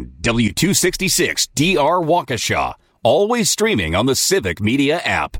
W266 DR Waukesha. Always streaming on the Civic Media app.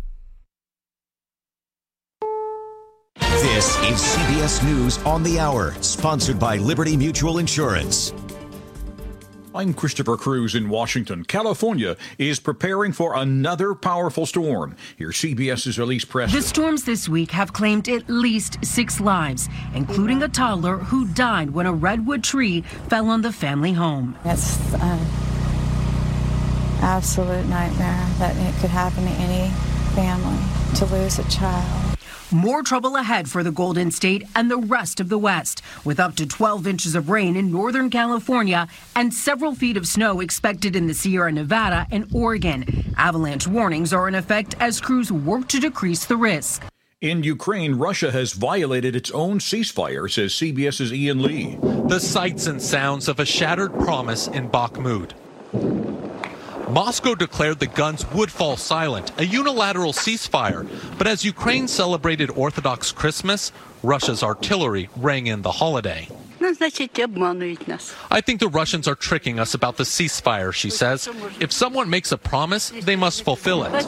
This is CBS News on the Hour, sponsored by Liberty Mutual Insurance. I'm Christopher Cruz in Washington. California is preparing for another powerful storm. Here's CBS's Elise Preston. The storms this week have claimed at least 6 lives, including a toddler who died when a redwood tree fell on the family home. It's an absolute nightmare that it could happen to any family to lose a child. More trouble ahead for the Golden State and the rest of the West, with up to 12 inches of rain in Northern California and several feet of snow expected in the Sierra Nevada and Oregon. Avalanche warnings are in effect as crews work to decrease the risk. In Ukraine, Russia has violated its own ceasefire, says CBS's Ian Lee. The sights and sounds of a shattered promise in Bakhmut. Moscow declared the guns would fall silent, a unilateral ceasefire. But as Ukraine celebrated Orthodox Christmas, Russia's artillery rang in the holiday. I think the Russians are tricking us about the ceasefire, she says. If someone makes a promise, they must fulfill it.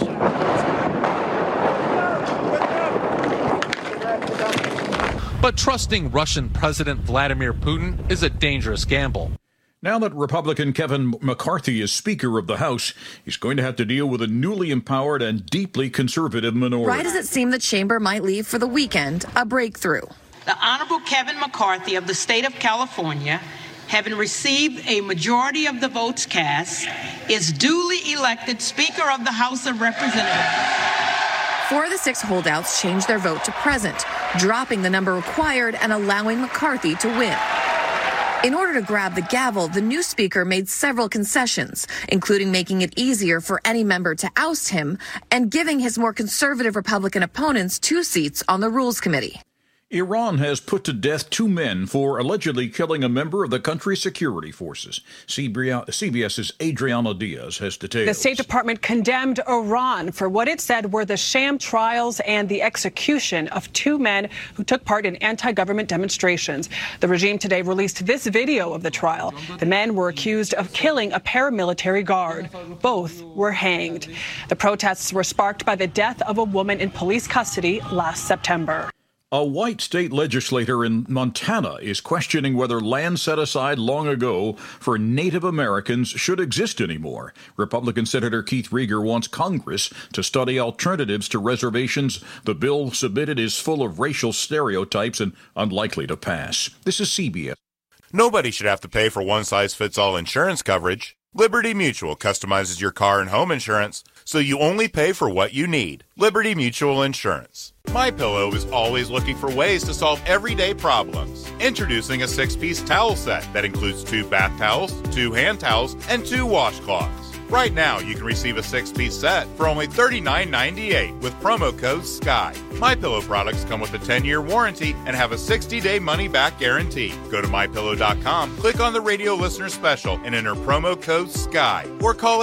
But trusting Russian President Vladimir Putin is a dangerous gamble. Now that Republican Kevin McCarthy is Speaker of the House, he's going to have to deal with a newly empowered and deeply conservative minority. Right as it seemed the chamber might leave for the weekend, a breakthrough. The Honorable Kevin McCarthy of the state of California, having received a majority of the votes cast, is duly elected Speaker of the House of Representatives. 4 of the 6 holdouts changed their vote to present, dropping the number required and allowing McCarthy to win. In order to grab the gavel, the new speaker made several concessions, including making it easier for any member to oust him and giving his more conservative Republican opponents 2 seats on the Rules Committee. Iran has put to death 2 men for allegedly killing a member of the country's security forces. CBS's Adriana Diaz has details. The State Department condemned Iran for what it said were the sham trials and the execution of 2 men who took part in anti-government demonstrations. The regime today released this video of the trial. The men were accused of killing a paramilitary guard. Both were hanged. The protests were sparked by the death of a woman in police custody last September. A white state legislator in Montana is questioning whether land set aside long ago for Native Americans should exist anymore. Republican Senator Keith Rieger wants Congress to study alternatives to reservations. The bill submitted is full of racial stereotypes and unlikely to pass. This is CBS. Nobody should have to pay for one-size-fits-all insurance coverage. Liberty Mutual customizes your car and home insurance so you only pay for what you need. Liberty Mutual Insurance. MyPillow is always looking for ways to solve everyday problems. Introducing a 6-piece towel set that includes 2 bath towels, 2 hand towels, and 2 washcloths. Right now, you can receive a 6-piece set for only $39.98 with promo code SKY. MyPillow products come with a 10-year warranty and have a 60-day money-back guarantee. Go to MyPillow.com, click on the radio listener special, and enter promo code SKY. Or call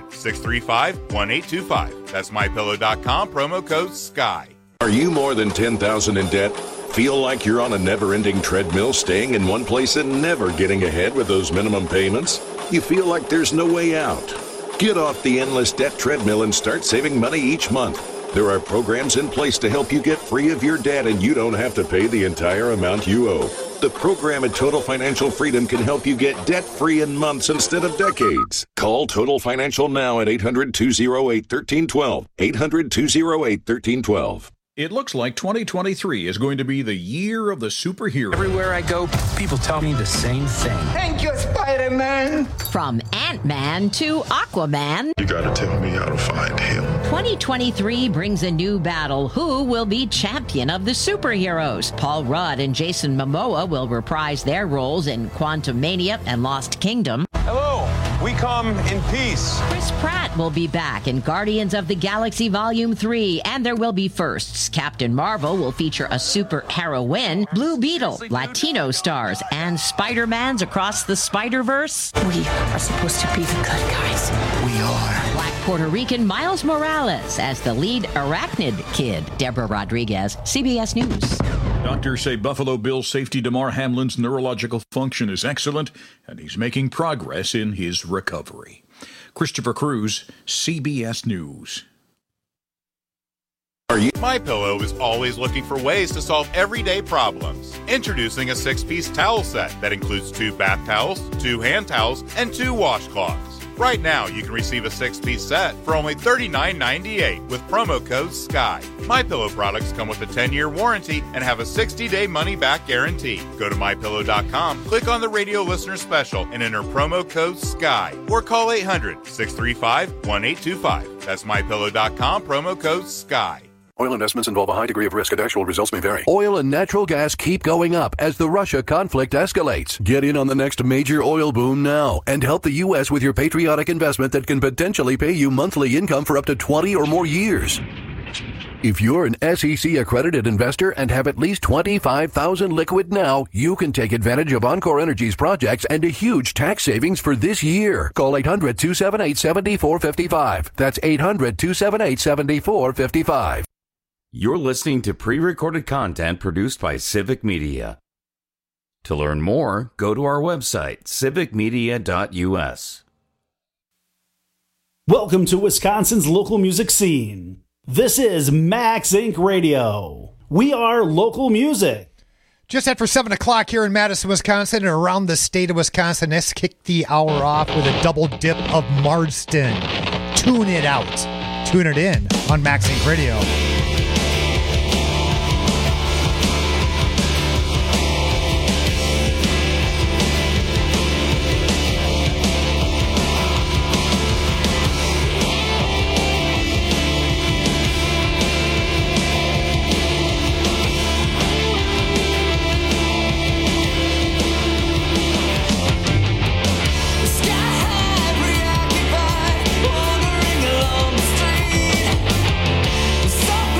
800-635-1825. That's MyPillow.com, promo code SKY. Are you more than $10,000 in debt? Feel like you're on a never-ending treadmill, staying in one place and never getting ahead with those minimum payments? You feel like there's no way out? Get off the endless debt treadmill and start saving money each month. There are programs in place to help you get free of your debt, and you don't have to pay the entire amount you owe. The program at Total Financial Freedom can help you get debt-free in months instead of decades. Call Total Financial now at 800-208-1312. 800-208-1312. It looks like 2023 is going to be the year of the superhero. Everywhere I go, people tell me the same thing. Thank you, Spider-Man. From Ant-Man to Aquaman. You gotta tell me how to find him. 2023 brings a new battle. Who will be champion of the superheroes? Paul Rudd and Jason Momoa will reprise their roles in Quantumania and Lost Kingdom. Hello, we come in peace. Chris Pratt will be back in Guardians of the Galaxy Volume 3, and there will be firsts. Captain Marvel will feature a super heroine, Blue Beetle, Latino stars, and Spider-Man's Across the Spider-Verse. We are supposed to be the good guys. We are. Black Puerto Rican Miles Morales as the lead arachnid kid. Deborah Rodriguez, CBS News. Doctors say Buffalo Bills safety Damar Hamlin's neurological function is excellent, and he's making progress in his recovery. Christopher Cruz, CBS News. MyPillow is always looking for ways to solve everyday problems. Introducing a 6-piece towel set that includes 2 bath towels, 2 hand towels, and 2 washcloths. Right now, you can receive a 6-piece set for only $39.98 with promo code SKY. MyPillow products come with a 10-year warranty and have a 60-day money-back guarantee. Go to MyPillow.com, click on the radio listener special, and enter promo code SKY. Or call 800-635-1825. That's MyPillow.com, promo code SKY. Oil investments involve a high degree of risk and actual results may vary. Oil and natural gas keep going up as the Russia conflict escalates. Get in on the next major oil boom now and help the U.S. with your patriotic investment that can potentially pay you monthly income for up to 20 or more years. If you're an SEC-accredited investor and have at least $25,000 liquid now, you can take advantage of Encore Energy's projects and a huge tax savings for this year. Call 800-278-7455. That's 800-278-7455. You're listening to pre-recorded content produced by Civic Media. To learn more, go to our website, civicmedia.us. Welcome to Wisconsin's local music scene. This is Max Inc. Radio. We are local music. Just after 7 o'clock here in Madison, Wisconsin, and around the state of Wisconsin, let's kick the hour off with a double dip of Marsden. Tune it out. Tune it in on Max Inc. Radio. So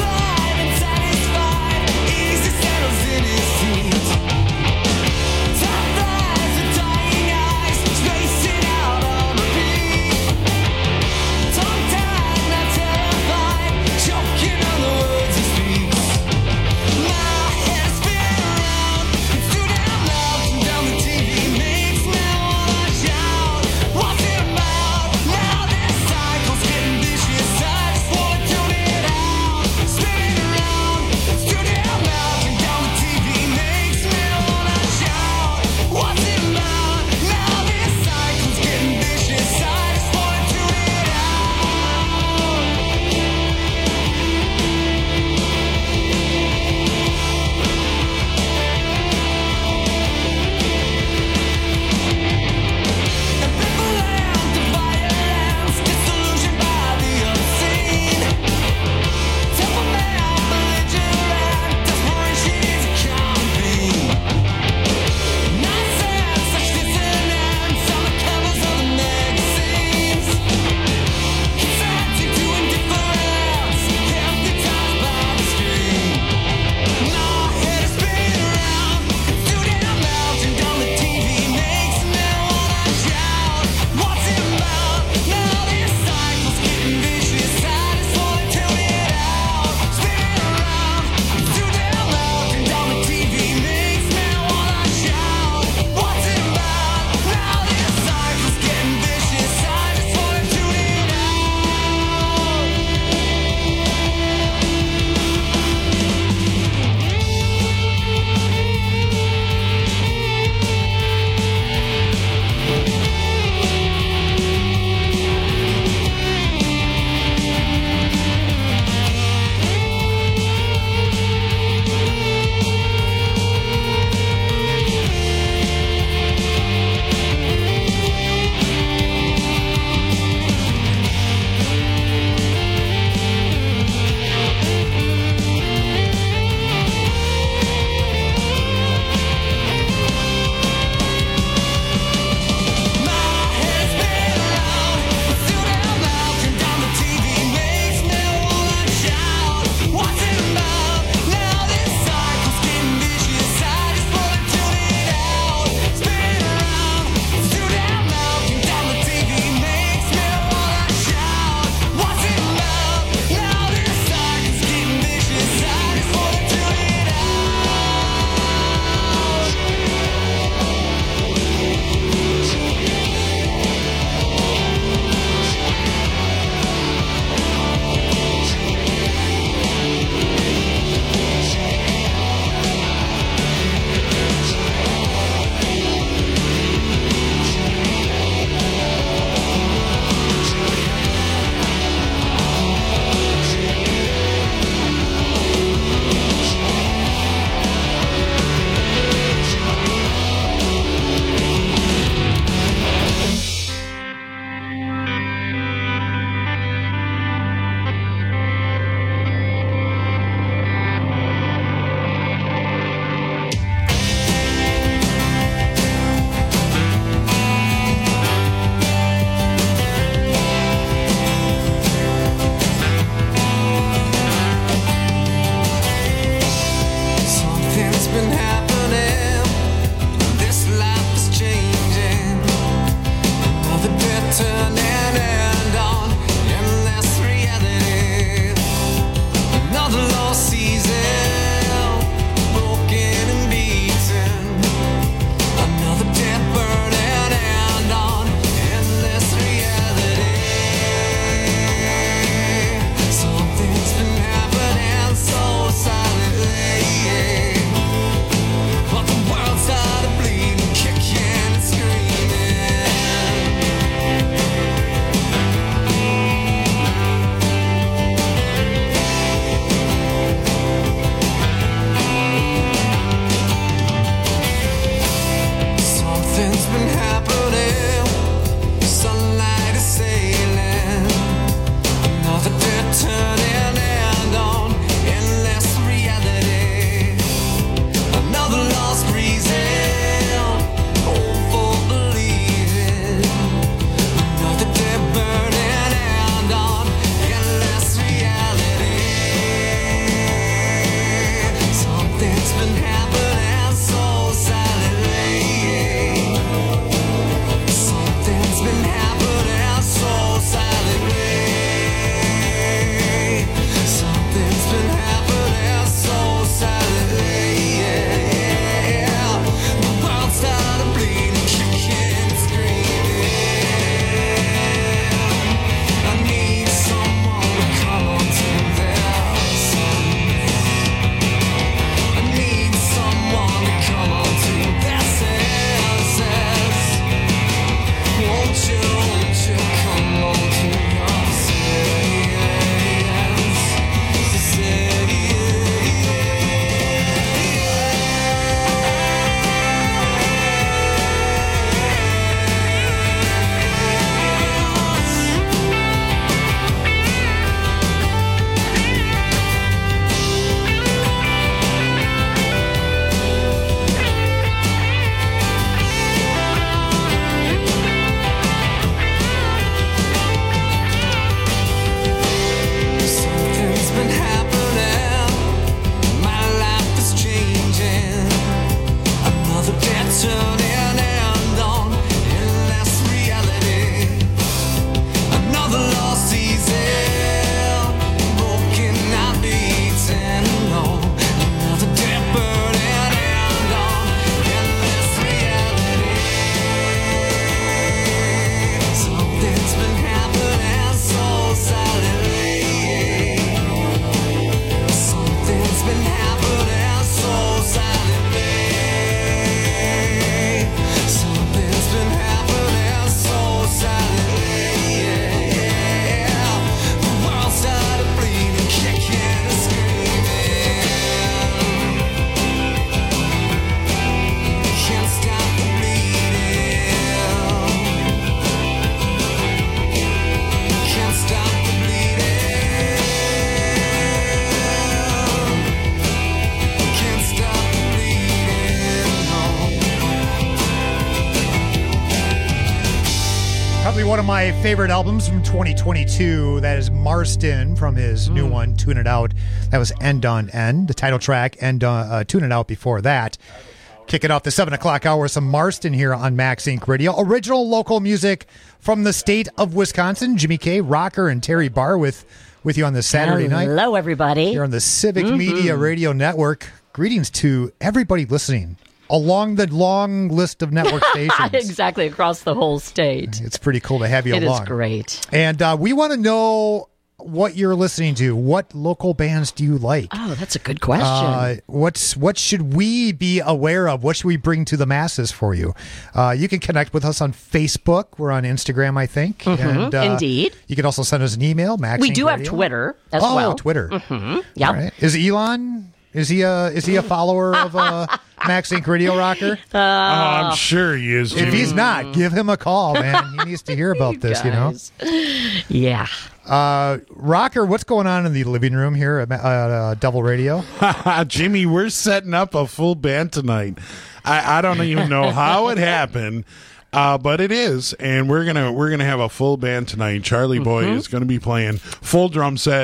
Probably one of my favorite albums from 2022. That is Marston from his new one, Tune It Out. That was End on End, the title track, and Tune It Out before that. Kicking off the 7 o'clock hour, some Marston here on Max Inc. Radio. Original local music from the state of Wisconsin. Jimmy K, Rocker, and Terry Barr with you on this Saturday night. Hello, everybody. Here on the Civic Media Radio Network. Greetings to everybody listening along the long list of network stations. Exactly, across the whole state. It's pretty cool to have you along. It is great. And we want to know what you're listening to. What local bands do you like? Oh, that's a good question. What should we be aware of? What should we bring to the masses for you? You can connect with us on Facebook. We're on Instagram, I think. And, Indeed. You can also send us an email, Max. We do have Twitter as well. Oh, Twitter. Yeah. All right. Is Elon? Is he a follower of Max Inc. Radio Rocker? I'm sure he is. If he's not, give him a call, man. He needs to hear about this, you know? Yeah. Rocker, what's going on in the living room here at Double Radio? Jimmy, we're setting up a full band tonight. I don't even know how it happened. But it is, and we're gonna have a full band tonight. Charlie Boy is gonna be playing full drum set.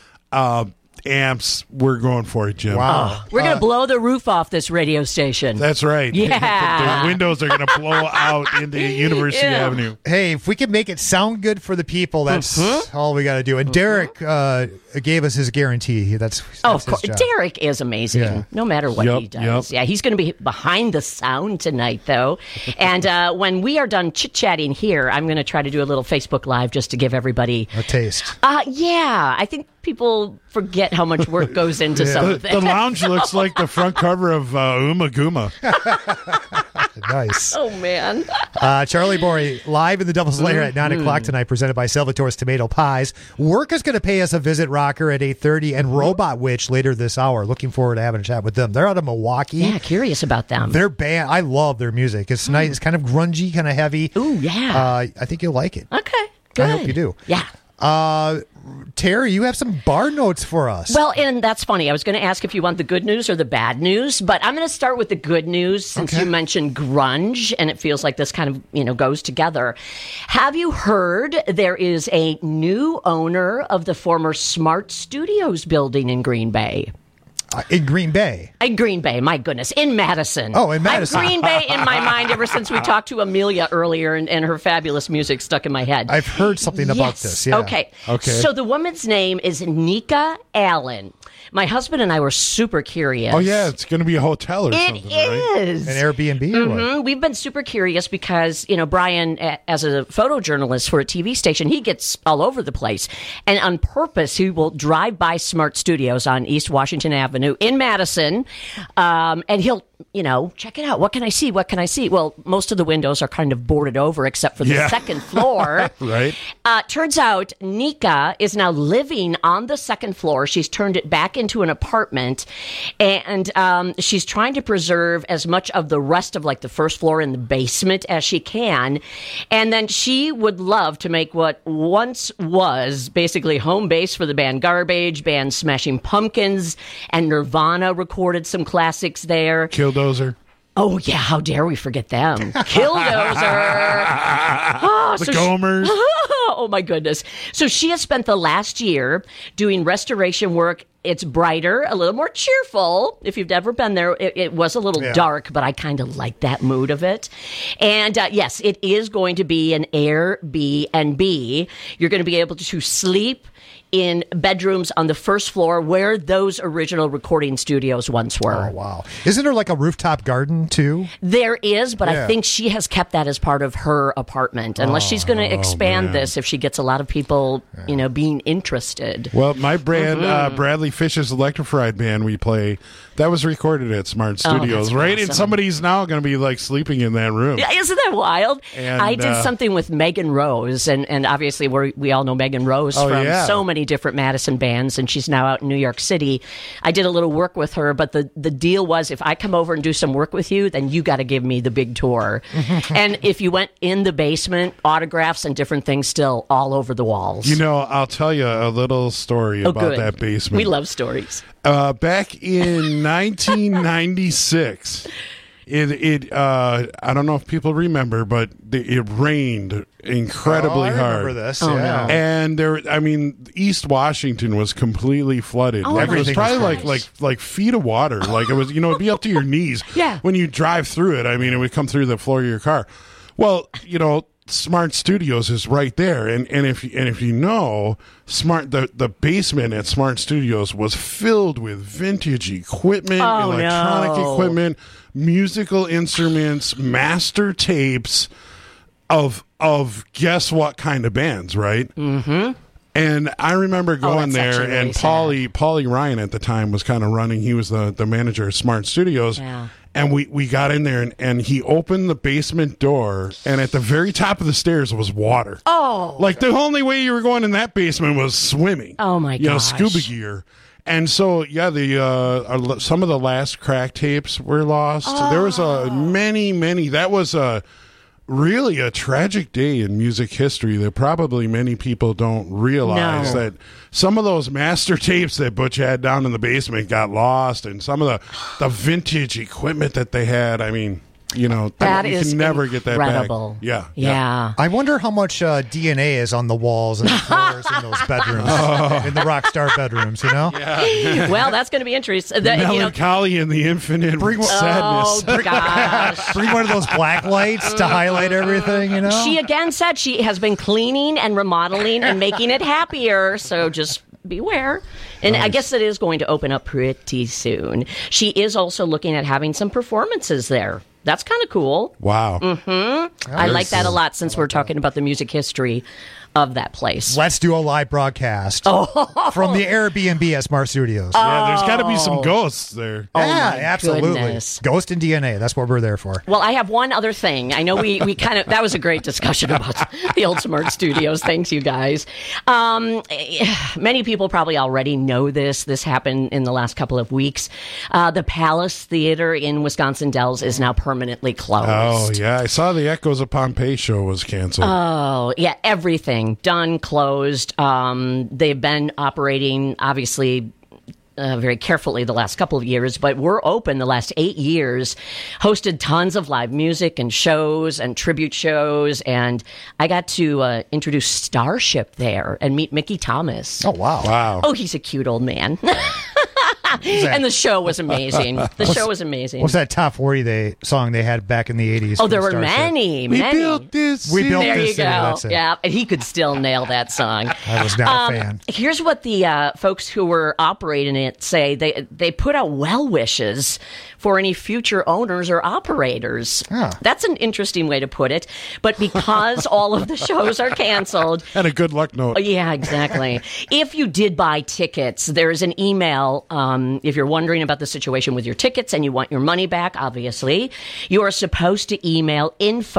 Amps, we're going for it, Jim. Wow. We're going to blow the roof off this radio station. That's right. Yeah. The windows are going to blow out into University Avenue. Hey, if we can make it sound good for the people, that's all we got to do. And Derek gave us his guarantee. That's of course. his job. Derek is amazing, no matter what he does. Yeah, he's going to be behind the sound tonight, though. And when we are done chit-chatting here, I'm going to try to do a little Facebook Live just to give everybody a taste. Yeah, I think people forget how much work goes into something. The lounge looks like the front cover of Uma Guma. Nice. Oh, man. Charlie Boy, live in the Double Slayer at 9 o'clock tonight, presented by Salvatore's Tomato Pies. Work is going to pay us a visit, Rocker, at 8:30, and Robot Witch later this hour. Looking forward to having a chat with them. They're out of Milwaukee. Yeah, curious about them. Their band, I love their music. It's nice. It's kind of grungy, kind of heavy. Ooh, yeah. I think you'll like it. Okay, good. I hope you do. Yeah. Terry, you have some bar notes for us. Well, and that's funny. I was going to ask if you want the good news or the bad news, but I'm going to start with the good news since you mentioned grunge, and it feels like this kind of, goes together. Have you heard there is a new owner of the former Smart Studios building in Green Bay? In Green Bay? In Green Bay, my goodness. In Madison. Oh, in Madison. Green Bay in my mind ever since we talked to Amelia earlier and her fabulous music stuck in my head. I've heard something about this, yeah. Okay. So the woman's name is Nika Allen. My husband and I were super curious. Oh, yeah, it's going to be a hotel or something, right? It is. An Airbnb or what? We've been super curious because, Brian, as a photojournalist for a TV station, he gets all over the place. And on purpose, he will drive by Smart Studios on East Washington Avenue in Madison, and he'll, check it out. What can I see? What can I see? Well, most of the windows are kind of boarded over except for the second floor. Right. Turns out Nika is now living on the second floor. She's turned it back into an apartment, and she's trying to preserve as much of the rest of the first floor in the basement as she can. And then she would love to make what once was basically home base for the band Garbage, band Smashing Pumpkins, and Nirvana recorded some classics there. Killdozer. Oh, yeah. How dare we forget them? Killdozer. The Gomers. Oh, my goodness. So she has spent the last year doing restoration work. It's brighter, a little more cheerful. If you've ever been there, it was a little dark, but I kind of like that mood of it. And yes, it is going to be an Airbnb. You're going to be able to sleep in bedrooms on the first floor where those original recording studios once were. Oh, wow. Isn't there a rooftop garden, too? There is, but I think she has kept that as part of her apartment, unless she's going to expand this if she gets a lot of people, being interested. Well, my brand, Bradley Fish's Electrified band we play, that was recorded at Smart Studios, right? Awesome. And somebody's now going to be sleeping in that room. Yeah, isn't that wild? And, I did something with Megan Rose, and obviously we all know Megan Rose from so many different Madison bands, and she's now out in New York City. I did a little work with her, but the deal was if I come over and do some work with you, then you got to give me the big tour. And if you went in the basement, autographs and different things still all over the walls. I'll tell you a little story about that basement. We love stories. Back in 1996, I don't know if people remember, but it rained incredibly hard. I remember this. Yeah. No. And East Washington was completely flooded. Oh, Like, it was everything probably was like feet of water. Like it was, it'd be up to your knees. Yeah. When you drive through it, it would come through the floor of your car. Well, Smart Studios is right there, and if you know, the basement at Smart Studios was filled with vintage equipment, electronic equipment, musical instruments, master tapes of guess what kind of bands, right? Mm-hmm. And I remember going there, and Paulie Ryan at the time was kind of running. He was the manager of Smart Studios. Yeah. And we got in there, and he opened the basement door, and at the very top of the stairs was water. Oh. Like, the only way you were going in that basement was swimming. Oh, my gosh. Scuba gear. And so, yeah, some of the Last Crack tapes were lost. Oh. There was many. That was really a tragic day in music history that probably many people don't realize that some of those master tapes that Butch had down in the basement got lost, and some of the vintage equipment that they had. You can never get that back. Yeah. I wonder how much DNA is on the walls and the floors in those bedrooms, in the rock star bedrooms, Yeah. Well, that's going to be interesting. Melancholy and the infinite sadness. Oh, gosh. Bring one of those black lights to highlight everything, She again said she has been cleaning and remodeling and making it happier, so just beware. And I guess it is going to open up pretty soon. She is also looking at having some performances there. That's kind of cool. Wow. Mm-hmm. I like that a lot since we're talking about the music history of that place. Let's do a live broadcast from the Airbnb at Smart Studios. Yeah, there's got to be some ghosts there. Yeah, absolutely. Goodness. Ghost and DNA. That's what we're there for. Well, I have one other thing. I know we kind of, that was a great discussion about the old Smart Studios. Thanks, you guys. Many people probably already know this. This happened in the last couple of weeks. The Palace Theater in Wisconsin Dells is now permanently closed. Oh, yeah. I saw the Echoes of Pompeii show was canceled. Oh, yeah. Everything done, closed. They've been operating, obviously, very carefully the last couple of years, but we're open the last 8 years, hosted tons of live music and shows and tribute shows, and I got to introduce Starship there and meet Mickey Thomas. Oh, wow. Oh, he's a cute old man. And the show was amazing. The show was amazing. What's that top 40 song they had back in the 80s? Oh, there were many. We built this city. There you go. That's it. Yeah, and he could still nail that song. I was not a fan. Here's what the folks who were operating it say. They put out well wishes for any future owners or operators. Oh. That's an interesting way to put it. But because all of the shows are canceled. And a good luck note. Yeah, exactly. If you did buy tickets, there's an email. If you're wondering about the situation with your tickets and you want your money back, obviously, you are supposed to email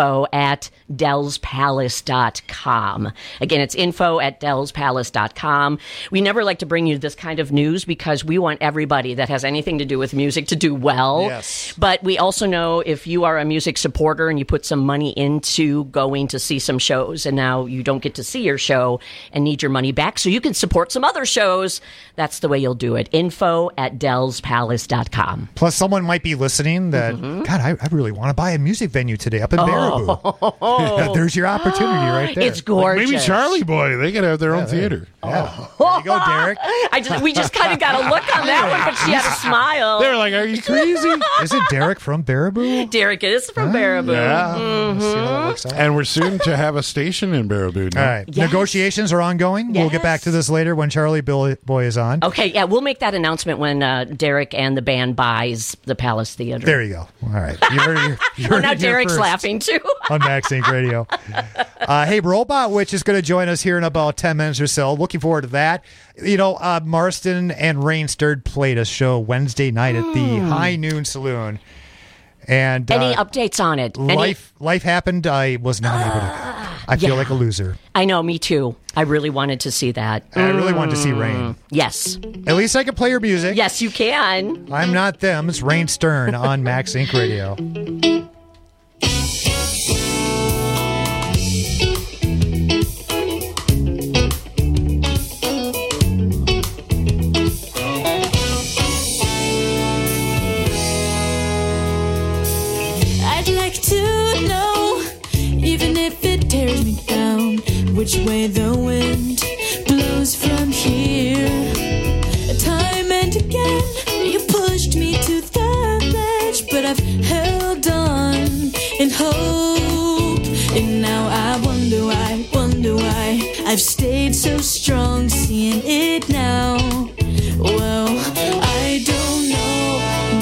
info@dellspalace.com. Again, it's info@dellspalace.com. We never like to bring you this kind of news because we want everybody that has anything to do with music to do well. Yes. But we also know if you are a music supporter and you put some money into going to see some shows and now you don't get to see your show and need your money back so you can support some other shows, that's the way you'll do it. info@dellspalace.com. Plus, someone might be listening that, God, I really want to buy a music venue today up in Baraboo. There's your opportunity right there. It's gorgeous. Like maybe Charlie Boy, they could have their own theater. Yeah. There you go, Derek. We just kind of got a look on that one, but she had a smile. They were like, are you crazy? Isn't Derek from Baraboo? Derek is from Baraboo. Yeah. Let's see how that works out. And we're soon to have a station in Baraboo now. All right. Yes. Negotiations are ongoing. We'll get back to this later when Charlie Boy is on. Okay, yeah, we'll make that announcement when Derek and the band buys the Palace Theater. There you go. All right. You heard now it here Derek's first laughing too. on Max Inc. Radio. Hey, Robot Witch is going to join us here in about 10 minutes or so. Looking forward to that. Marston and Rain Stirred played a show Wednesday night at the High Noon Saloon. And any updates on it? Life happened. I was not able to. I feel like a loser. I know, me too. I really wanted to see that. I really wanted to see Rain. Yes. At least I can play her music. Yes, you can. I'm not them. It's Rain Stern on Max Inc. Radio. which way the wind blows from here. Time and again, you pushed me to the edge, but I've held on in hope. And now I wonder why I've stayed so strong, seeing it now. Well, I don't know,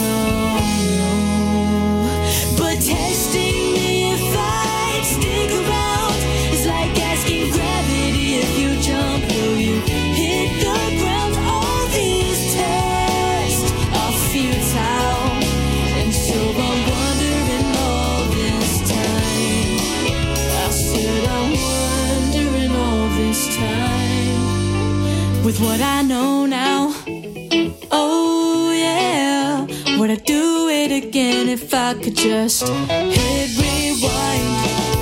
but testing me if I'd stick around is like asking gravity if you jump, will you hit the ground? All these tests are futile, and so I'm wondering all this time. I said I'm wondering all this time. With what I know now, oh yeah, would I do it again if I could just hit rewind?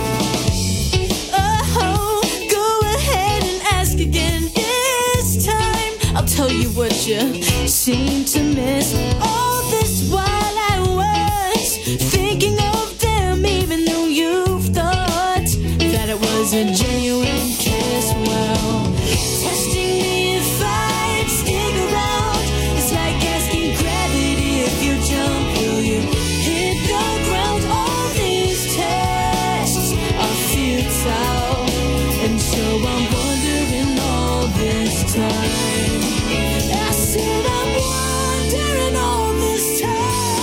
Oh, go ahead and ask again this time. I'll tell you what you seem to miss. All this while I was thinking of them, even though you thought that it was a genuine kiss. Well, testing me if I'd stick around is like asking gravity if you jump, will you hit the ground? All these tests are futile, and so I'm wondering all this time. I said I'm wondering all this time.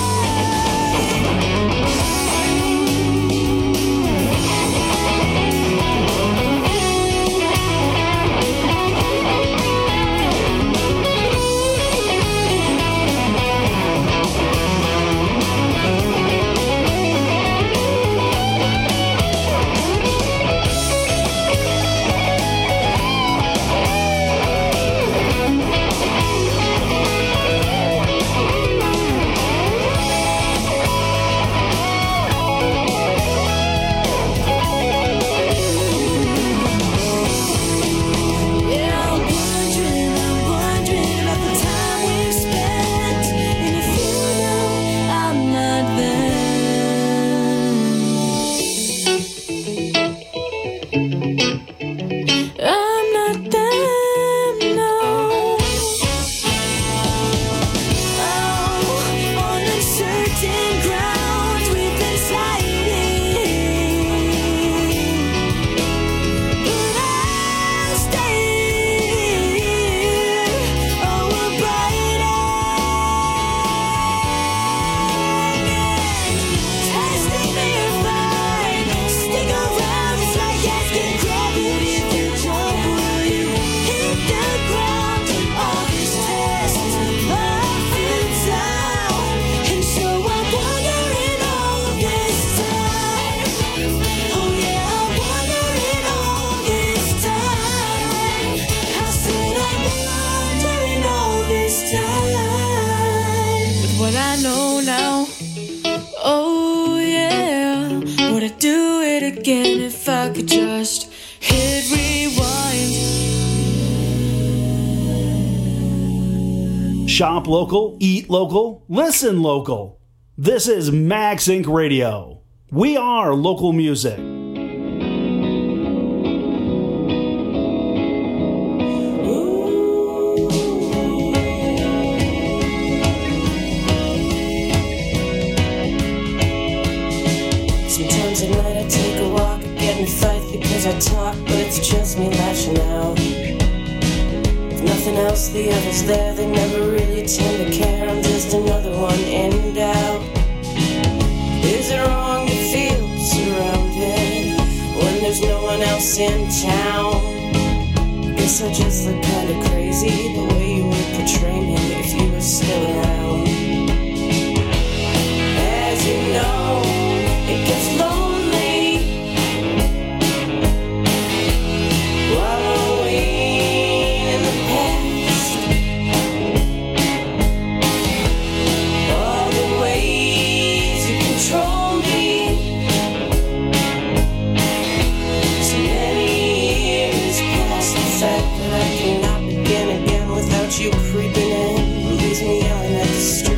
What I know now, oh yeah, would I do it again if I could just hit rewind? Shop local, eat local, listen local. This is Max Inc. Radio. We are local music. Sometimes at night I take a walk, get in a fight because I talk, but it's just me lashing out. If nothing else, the others there, they never really tend to care. I'm just another one in and out. Is it wrong to feel surrounded when there's no one else in town? Guess I just look kinda crazy the way you would portray me if you were still around. As you know, it gets lonely wallowing in the past. All the ways you control me, so many years past. The fact that I cannot begin again without you creeping in leaves me yelling at the street.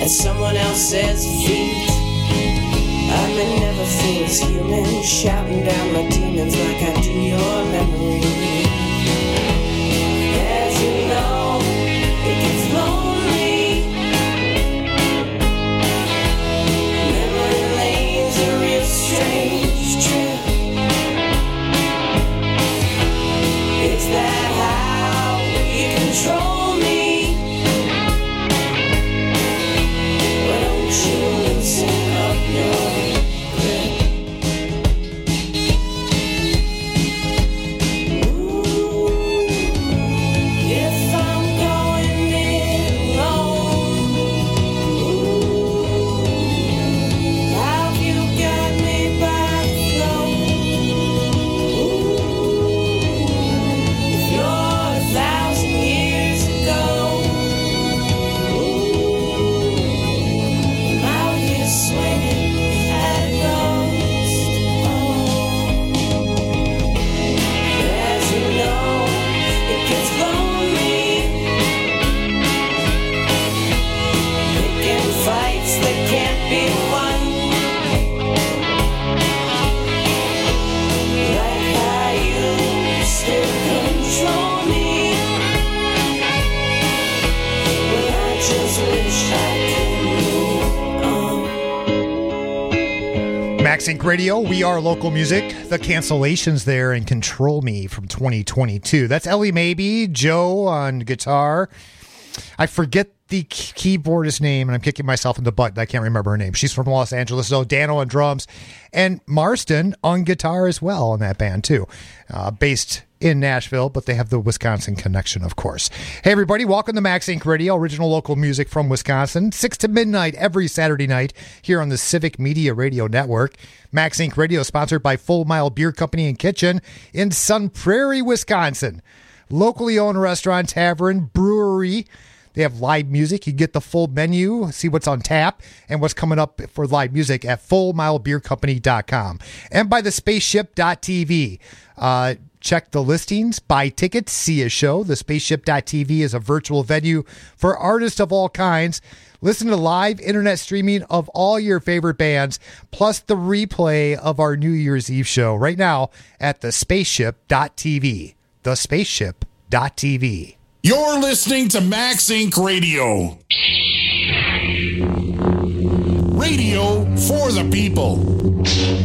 at someone else's feet. I may never feel as human, shouting down my demons like I do your memory. As you know, it gets lonely. Memory lane's a real strange trip. Is that how you control me? Why don't you loosen up your grip? Ooh, if I'm going in alone, ooh, have you got me by the throat? If you're 1,000 years ago, I'm out here swinging at a ghost. As you know, it gets lonely, picking fights that can't be won. Like how you still control me. Well, I just wish I could move on. Max Inc. Radio, we are local music. The cancellations there and Control Me from 2022. That's Ellie Maybe, Joe on guitar. I forget the keyboardist name, and I'm kicking myself in the butt. I can't remember her name. She's from Los Angeles, though. Dano on drums, and Marston on guitar as well in that band, too. Based in Nashville, but they have the Wisconsin connection, of course. Hey, everybody, welcome to Max Inc. Radio, original local music from Wisconsin, 6 to midnight every Saturday night here on the Civic Media Radio Network. Max Inc. Radio is sponsored by Full Mile Beer Company and Kitchen in Sun Prairie, Wisconsin. Locally owned restaurant, tavern, brewery. They have live music. You get the full menu, see what's on tap and what's coming up for live music at fullmilebeercompany.com. And by the spaceship.tv. Check the listings, buy tickets, see a show. The spaceship.tv is a virtual venue for artists of all kinds. Listen to live internet streaming of all your favorite bands, plus the replay of our New Year's Eve show right now at the spaceship.tv. The spaceship.tv. You're listening to Max Inc. Radio. Radio for the people.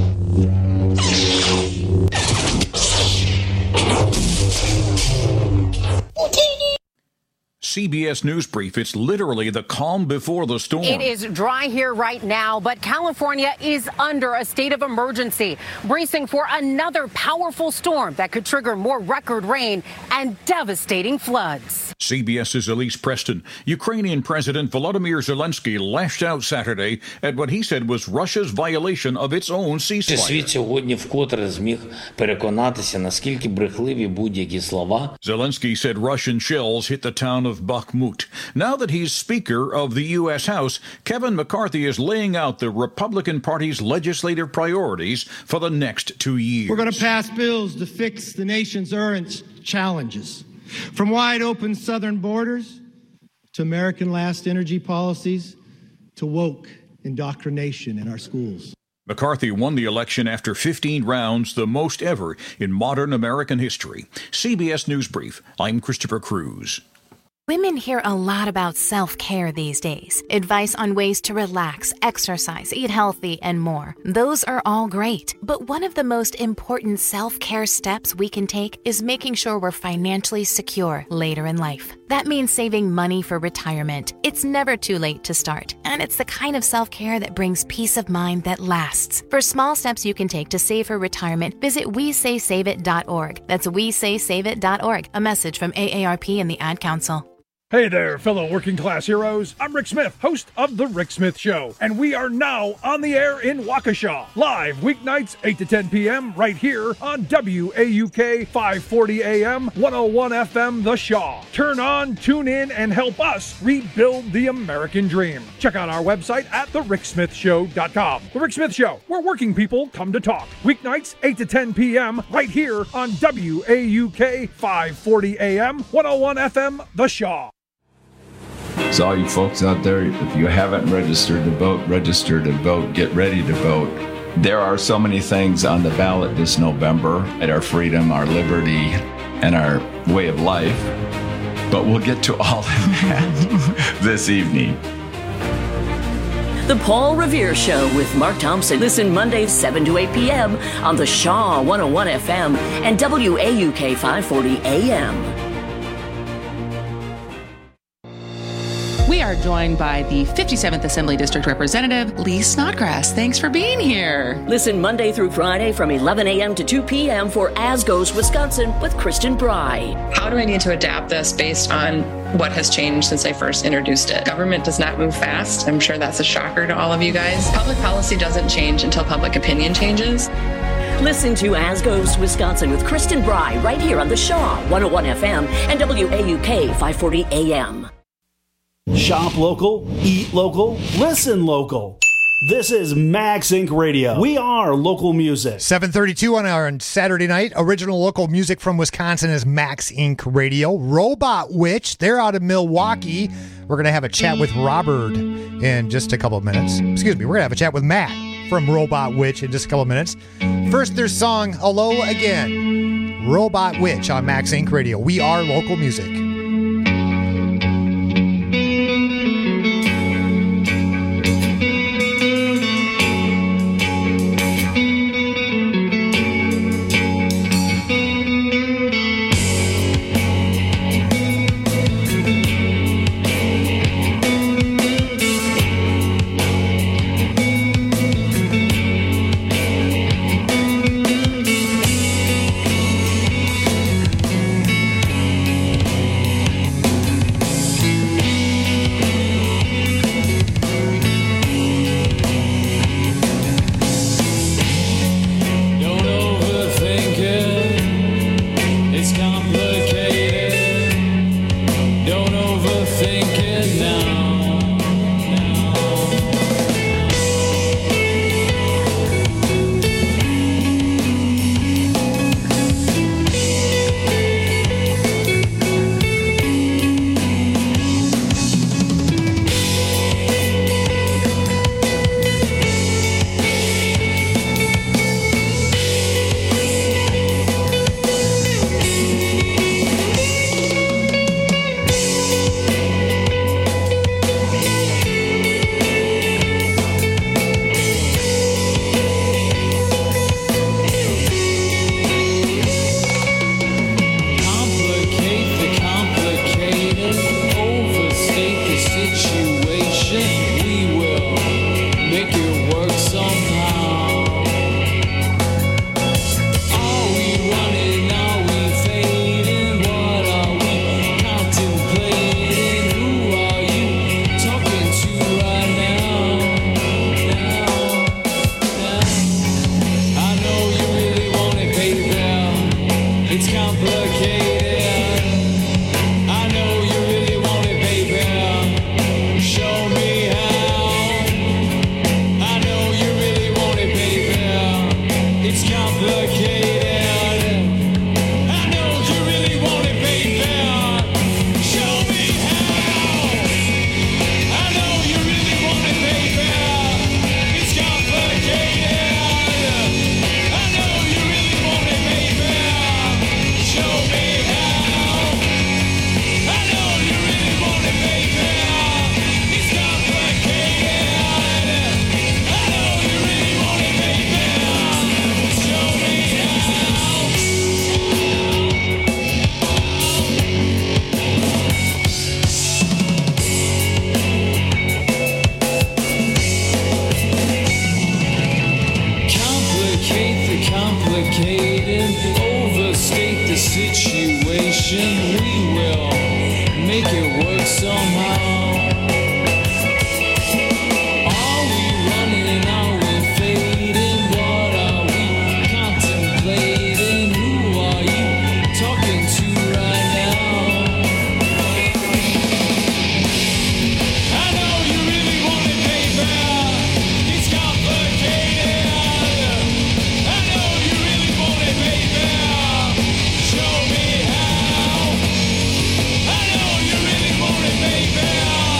CBS News Brief. It's literally the calm before the storm. It is dry here right now, but California is under a state of emergency, bracing for another powerful storm that could trigger more record rain and devastating floods. CBS's Elise Preston. Ukrainian President Volodymyr Zelensky lashed out Saturday at what he said was Russia's violation of its own ceasefire. Світ сьогодні вкотре зміг переконатися, наскільки брехливі будь-які слова. Zelensky said Russian shells hit the town of Bakhmut. Now that he's Speaker of the U.S. House, Kevin McCarthy is laying out the Republican Party's legislative priorities for the next 2 years. We're going to pass bills to fix the nation's urgent challenges. From wide open southern borders to American last energy policies to woke indoctrination in our schools. McCarthy won the election after 15 rounds, the most ever in modern American history. CBS News Brief. I'm Christopher Cruz. Women hear a lot about self-care these days. Advice on ways to relax, exercise, eat healthy, and more. Those are all great. But one of the most important self-care steps we can take is making sure we're financially secure later in life. That means saving money for retirement. It's never too late to start. And it's the kind of self-care that brings peace of mind that lasts. For small steps you can take to save for retirement, visit WeSaySaveIt.org. That's WeSaySaveIt.org. A message from AARP and the Ad Council. Hey there, fellow working class heroes. I'm Rick Smith, host of The Rick Smith Show, and we are now on the air in Waukesha, live weeknights 8 to 10 p.m. right here on WAUK 540 AM, 101 FM The Shaw. Turn on, tune in, and help us rebuild the American dream. Check out our website at thericksmithshow.com. The Rick Smith Show, where working people come to talk. Weeknights 8 to 10 p.m. right here on WAUK 540 AM, 101 FM The Shaw. So all you folks out there, if you haven't registered to vote, register to vote. Get ready to vote. There are so many things on the ballot this November at our freedom, our liberty, and our way of life. But we'll get to all of that this evening. The Paul Revere Show with Mark Thompson. Listen Mondays 7 to 8 p.m. on the Shaw 101 FM and WAUK 540 AM. We are joined by the 57th Assembly District Representative, Lee Snodgrass. Thanks for being here. Listen Monday through Friday from 11 a.m. to 2 p.m. for As Goes Wisconsin with Kristen Bry. How do I need to adapt this based on what has changed since I first introduced it? Government does not move fast. I'm sure that's a shocker to all of you guys. Public policy doesn't change until public opinion changes. Listen to As Goes Wisconsin with Kristen Bry right here on the Shaw 101 FM and WAUK 540 AM. Shop local, eat local, listen local. This is Max Inc. Radio. We are local music. 7:32 on Saturday night. Original local music from Wisconsin is Max Inc. Radio. Robot Witch, they're out of Milwaukee. We're going to have a chat with Robert in just a couple of minutes. Excuse me, we're going to have a chat with Matt from Robot Witch in just a couple of minutes. First, their song, Hello Again. Robot Witch on Max Inc. Radio. We are local music. Show me how. I know you really want it, baby.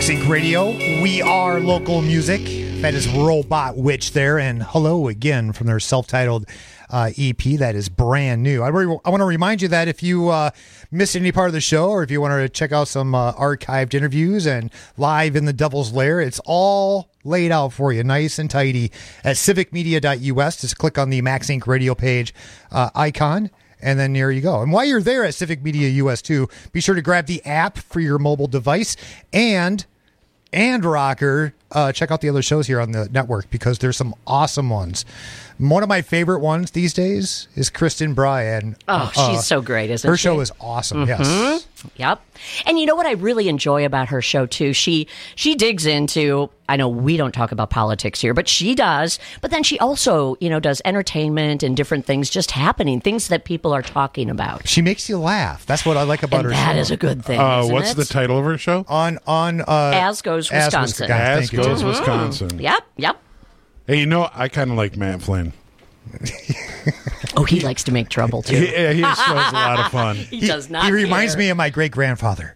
MaxInc Radio. We are local music. That is Robot Witch there. And hello again from their self-titled EP that is brand new. I want to remind you that if you missed any part of the show, or if you want to check out some archived interviews and live in the Devil's Lair, it's all laid out for you, nice and tidy at civicmedia.us. Just click on the MaxInc Radio page icon, and then there you go. And while you're there at Civic Media US too, be sure to grab the app for your mobile device, and Rocker, check out the other shows here on the network, because there's some awesome ones. One of my favorite ones these days is Kristen Bryan. Oh, she's so great, isn't she? Her show is awesome, yes. Yep. And you know what I really enjoy about her show, too? She digs into, I know we don't talk about politics here, but she does. But then she also, does entertainment and different things just happening, things that people are talking about. She makes you laugh. That's what I like about her show. That is a good thing, isn't what's it? the title of her show? On As Goes Wisconsin. As Goes Wisconsin. Yep. Hey, I kind of like Matt Flynn. Oh, he likes to make trouble, too. Yeah, his show's a lot of fun. He does not He reminds me of my great-grandfather.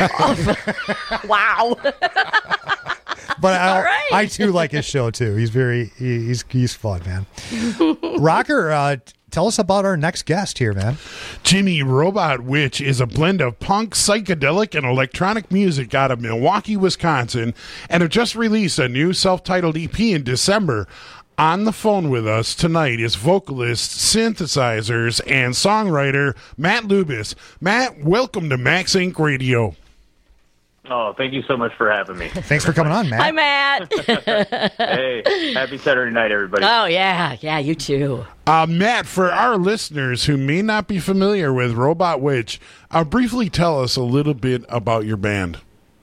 Wow. But All right. I too like his show, too. He's fun, man. Rocker, tell us about our next guest here, man. Jimmy Robot Witch is a blend of punk, psychedelic, and electronic music out of Milwaukee, Wisconsin, and have just released a new self-titled EP in December. On the phone with us tonight is vocalist, synthesizers, and songwriter Matt Lubis. Matt, welcome to MaxInc Radio. Oh, thank you so much for having me. Thanks for coming on, Matt. Hi, Matt. Hey, happy Saturday night, everybody. Oh, yeah, you too. Matt, for our listeners who may not be familiar with Robot Witch, briefly tell us a little bit about your band.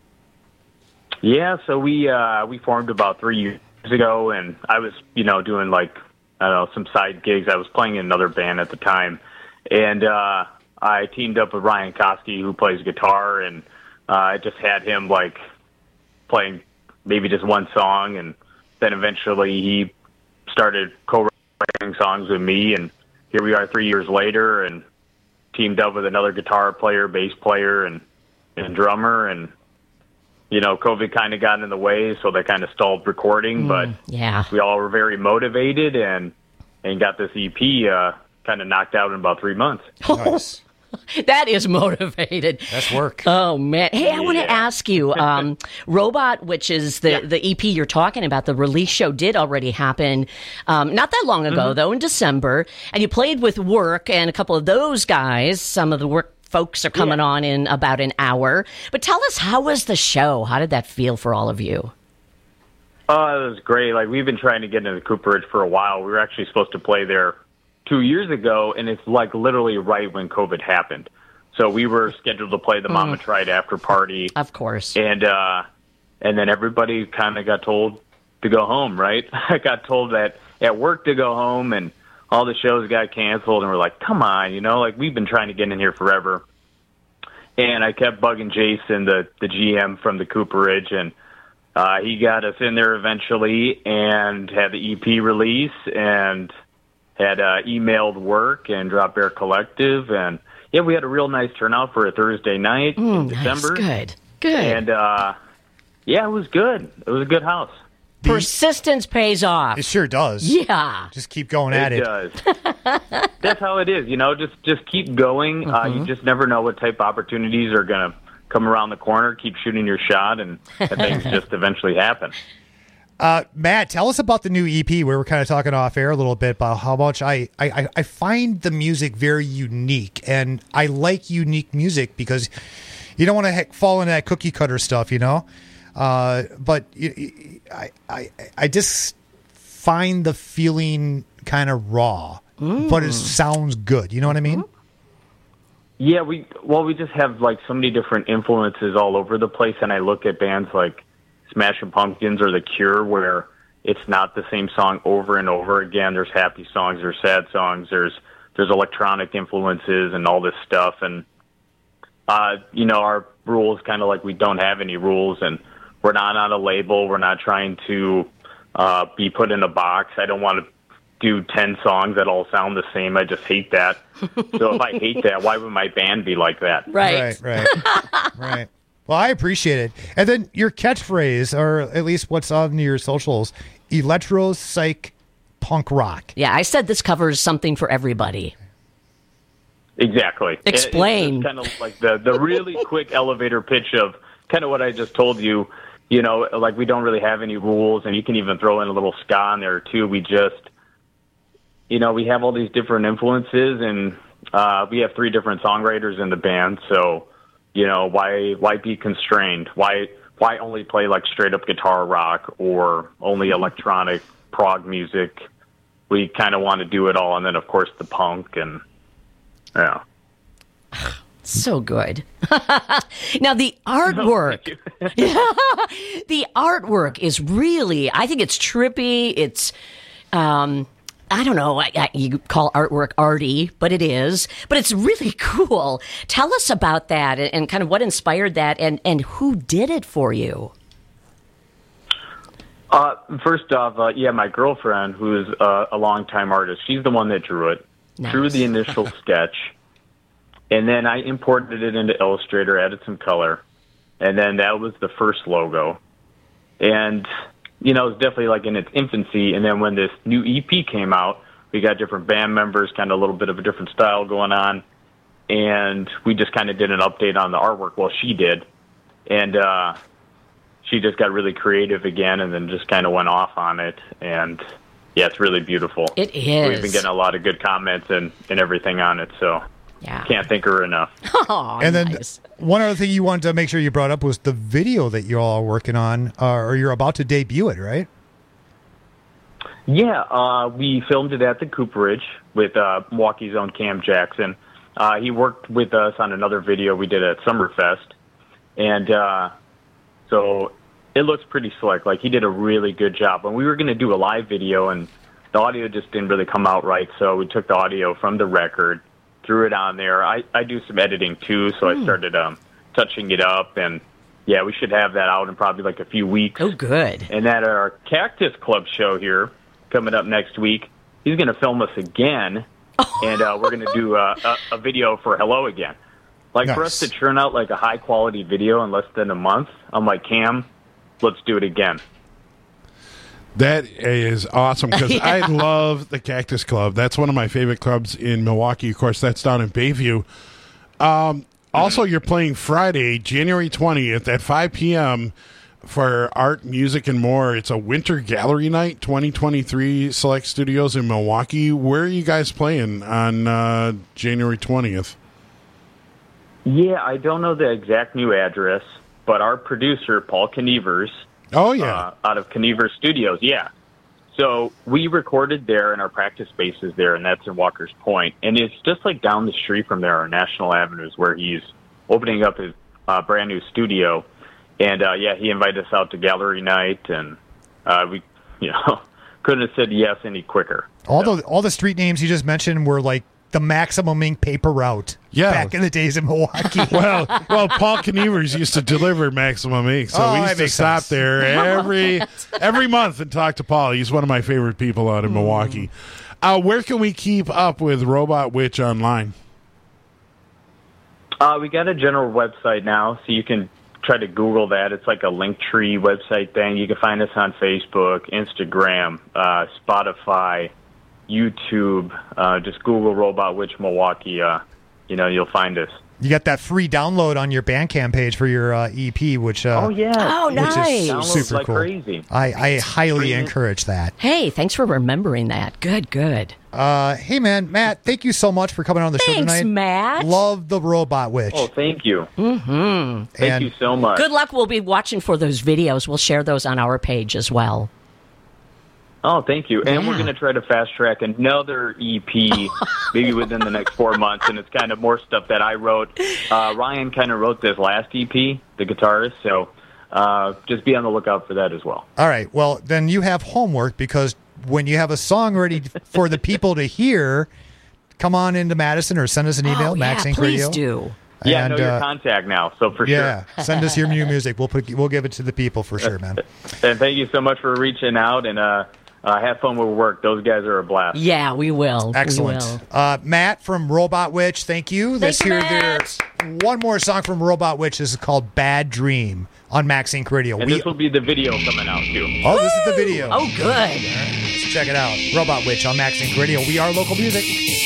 Yeah, so we formed about 3 years ago, and I was, doing some side gigs. I was playing in another band at the time, and I teamed up with Ryan Koski, who plays guitar, and I just had him playing maybe just one song, and then eventually he started co-writing songs with me, and here we are 3 years later, and teamed up with another guitar player, bass player, and drummer, and COVID kind of got in the way, so that kind of stalled recording, but we all were very motivated and got this EP kind of knocked out in about 3 months. Nice. That is motivated. That's work. Oh, man. Hey, I want to ask you, Robot, which is the EP you're talking about, the release show did already happen not that long ago, though, in December, and you played with Work, and a couple of those guys, some of the Work folks are coming on in about an hour. But tell us, how was the show? How did that feel for all of you? Oh, it was great. We've been trying to get into Cooperage for a while. We were actually supposed to play there 2 years ago, and it's literally right when COVID happened. So we were scheduled to play the Mama Tried after party. Of course. And then everybody kind of got told to go home, right? I got told that at work to go home, and all the shows got canceled, and we're like, come on, we've been trying to get in here forever. And I kept bugging Jason, the GM from the Cooperage, and he got us in there eventually and had the EP release and had emailed Work and Drop Bear Collective. And, we had a real nice turnout for a Thursday night in December. Good. And, it was good. It was a good house. Persistence pays off. It sure does. Yeah. Just keep going at it. It does. That's how it is. Just keep going. You just never know what type of opportunities are going to come around the corner. Keep shooting your shot, and things just eventually happen. Matt, tell us about the new EP. We were kind of talking off air a little bit about how much I find the music very unique, and I like unique music because you don't want to fall into that cookie cutter stuff, But I just find the feeling kind of raw, but it sounds good. You know what I mean? Yeah, we just have so many different influences all over the place, and I look at bands like Smashing Pumpkins or The Cure, where it's not the same song over and over again. There's happy songs, there's sad songs, there's electronic influences and all this stuff, and our rules kind of we don't have any rules, and we're not on a label. We're not trying to be put in a box. I don't want to do 10 songs that all sound the same. I just hate that. So if I hate that, why would my band be like that? Right. Right. Well, I appreciate it. And then your catchphrase, or at least what's on your socials, electro psych punk rock. Yeah, I said this covers something for everybody. Exactly. Explain. It's kind of like the really quick elevator pitch of kind of what I just told you. You know, like we don't really have any rules, and you can even throw in a little ska in there too. We just, you know, we have all these different influences, and we have 3 different songwriters in the band. So, you know, why be constrained? Why only play like straight up guitar rock or only electronic prog music? We kind of want to do it all, and then of course the punk and yeah. So good. Now the artwork, the artwork is really, I think it's trippy. It's, I don't know, you call artwork arty, but it is. But it's really cool. Tell us about that and kind of what inspired that and who did it for you. First off, my girlfriend, who is a longtime artist, she's the one that drew it. Nice. Drew the initial sketch. And then I imported it into Illustrator, added some color, and then that was the first logo. And, you know, it was definitely like in its infancy. And then when this new EP came out, we got different band members, kind of a little bit of a different style going on. And we just kind of did an update on the artwork. Well, she did. And she just got really creative again and then just kind of went off on it. And, yeah, it's really beautiful. It is. We've been getting a lot of good comments and everything on it, so... Yeah. Can't thank her enough. Oh, and then nice. One other thing you wanted to make sure you brought up was the video that you all are working on, or you're about to debut it, right? Yeah, we filmed it at the Cooperage with Milwaukee's own Cam Jackson. He worked with us on another video we did at Summerfest. And so it looks pretty slick. Like, he did a really good job. When we were going to do a live video, and the audio just didn't really come out right, so we took the audio from the record, threw it on there. I do some editing too, so I started touching it up, and yeah, we should have that out in probably like a few weeks. Oh, good. And at our Cactus Club show here coming up next week, he's going to film us again, and we're going to do a video for Hello Again. Like, for us to churn out like a high quality video in less than a month, I'm like, Cam, let's do it again. That is awesome because Yeah. I love the Cactus Club. That's one of my favorite clubs in Milwaukee. Of course, that's down in Bayview. Also, you're playing Friday, January 20th at 5 p.m. for art, music, and more. It's a winter gallery night, 2023 Select Studios in Milwaukee. Where are you guys playing on January 20th? Yeah, I don't know the exact new address, but our producer, Paul Knievers, out of Kniever Studios, yeah. So we recorded there, and our practice space is there, and that's in Walker's Point. And it's just like down the street from there on National Avenues where he's opening up his brand new studio. And, he invited us out to gallery night, and we, couldn't have said yes any quicker. All the street names you just mentioned were like the Maximum Ink paper route back in the days in Milwaukee. well, Paul Knievers used to deliver Maximum Ink, so we used to stop there every month and talk to Paul. He's one of my favorite people out in Milwaukee. Where can we keep up with Robot Witch online? We got a general website now, so you can try to Google that. It's like a Linktree website thing. You can find us on Facebook, Instagram, Spotify, YouTube. Just Google Robot Witch Milwaukee. You'll find us. You got that free download on your Bandcamp page for your EP, which nice. Which is Downloads super like cool. crazy. I highly encourage that. Hey, thanks for remembering that. Good. Hey, man, Matt, thank you so much for coming on the show tonight. Thanks, Matt. Love the Robot Witch. Oh, thank you. Mm-hmm. Thank you so much. Good luck. We'll be watching for those videos. We'll share those on our page as well. Oh, thank you. And we're going to try to fast track another EP maybe within the next 4 months, and it's kind of more stuff that I wrote. Ryan kind of wrote this last EP, the guitarist, so just be on the lookout for that as well. All right. Well, then you have homework, because when you have a song ready for the people to hear, come on into Madison or send us an email, Max Inc. Radio. Please do. Yeah, I know your contact now, so for sure. Send us your new music. We'll give it to the people for sure, man. And thank you so much for reaching out, and have fun with work. Those guys are a blast. Yeah, we will. Excellent. We will. Matt from Robot Witch, thank you. Let's hear one more song from Robot Witch. This is called Bad Dream on Max Inc. Radio. And this will be the video coming out, too. Oh, this is the video. Oh, good. All right, let's check it out. Robot Witch on Max Inc. Radio. We are local music.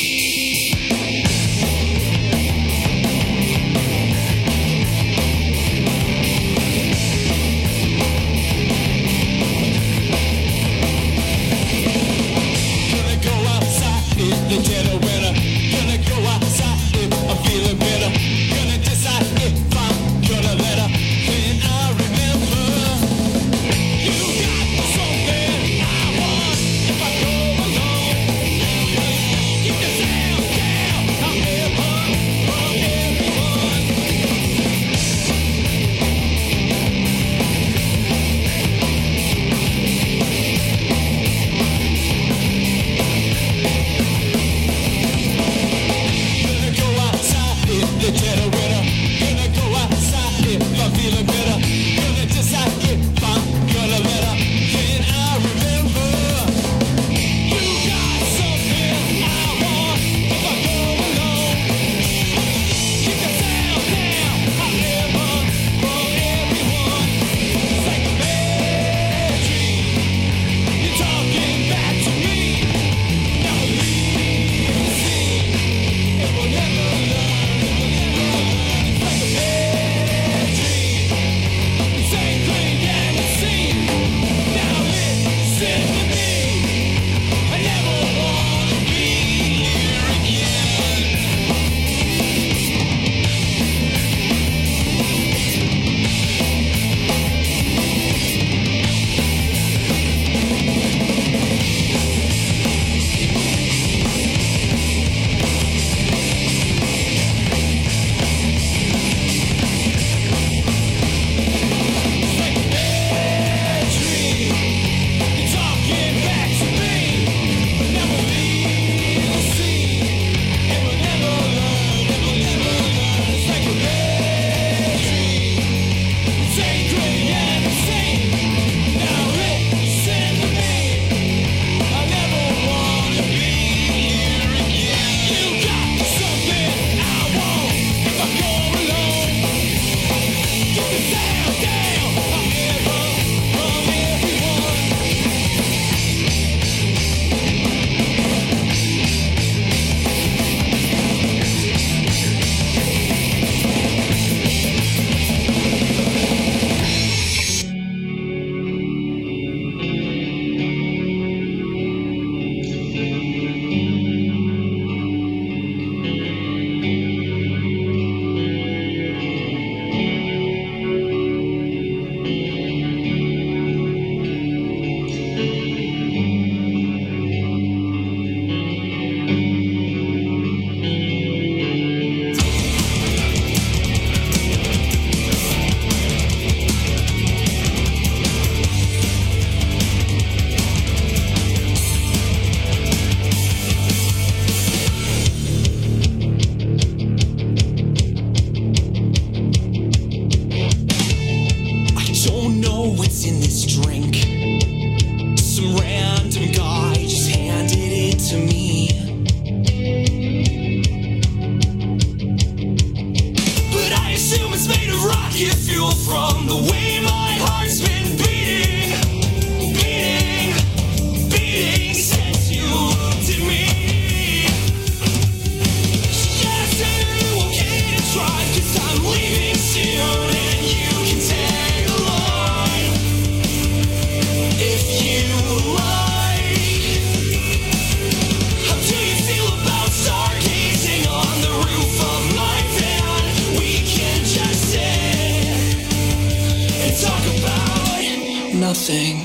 nothing.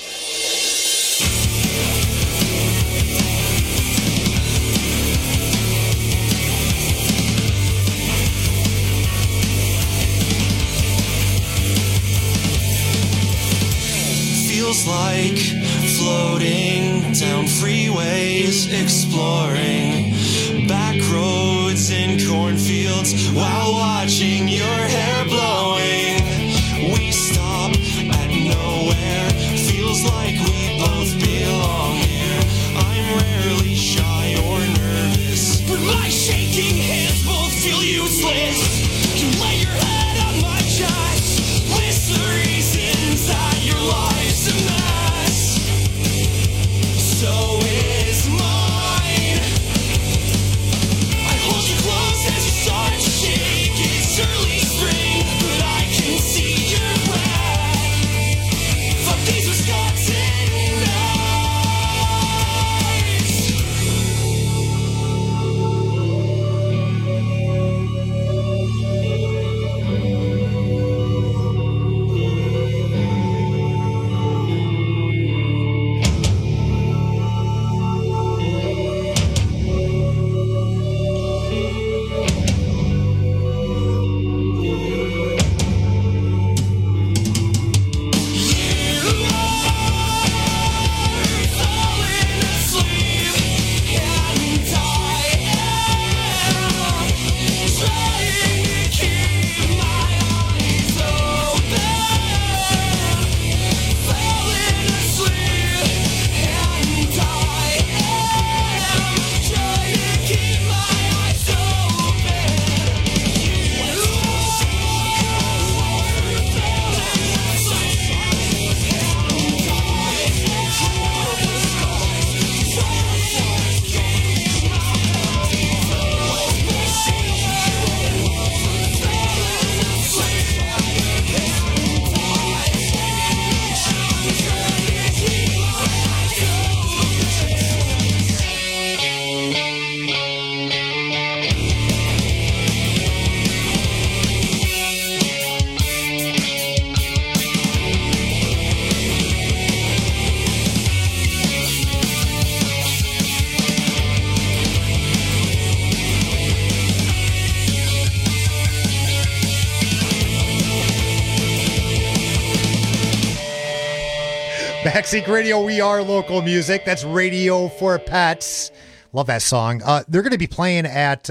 Feels like floating down freeways, exploring back roads in cornfields while watching your hair blowing. We stop at nowhere, feels like we both belong. burning hands both feel useless. You lay your head on my chest, list the reasons that your life's a mess. So is mine. I hold you close as you start to shake. It's early spring, but I can see your breath. Fuck these Wisconsin nights. Backseat Radio, we are local music. That's Radio for Pets. Love that song. They're going to be playing at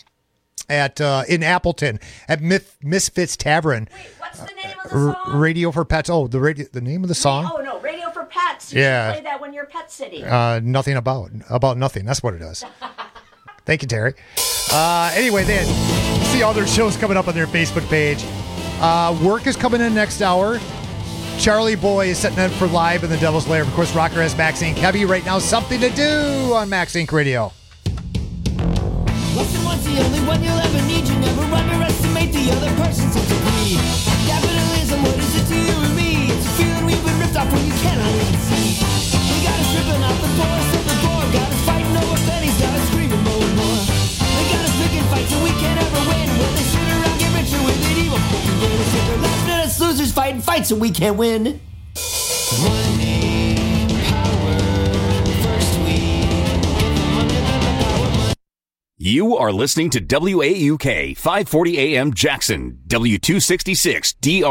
in Appleton at Misfits Tavern. Wait, what's the name of the song? Radio for Pets. Oh, the name of the song? Oh no, Radio for Pets. You Yeah. should play that when you're pet sitting. Nothing about nothing. That's what it is. Thank you, Terry. Anyway, then see all their shows coming up on their Facebook page. Work is coming in next hour. Charlie Boy is setting up for live in the Devil's Lair. Of course, Rocker has Max Inc. Heavy right now. Something to do on Max Inc. Radio. Once and once the only one you'll ever need. You never underestimate the other person's sense of greed. Capitalism, what is it to you and me? It's a feeling we've been ripped off when you cannot even see. We got us ripping out the poorest of the poor. Got us fighting over pennies, got us screaming more and more. They got us picking fights and we can't ever win. When they sit around get richer with it evil. They're laughing at us losers fighting fights and we can't win. You are listening to WAUK 540 AM Jackson, W266 DR.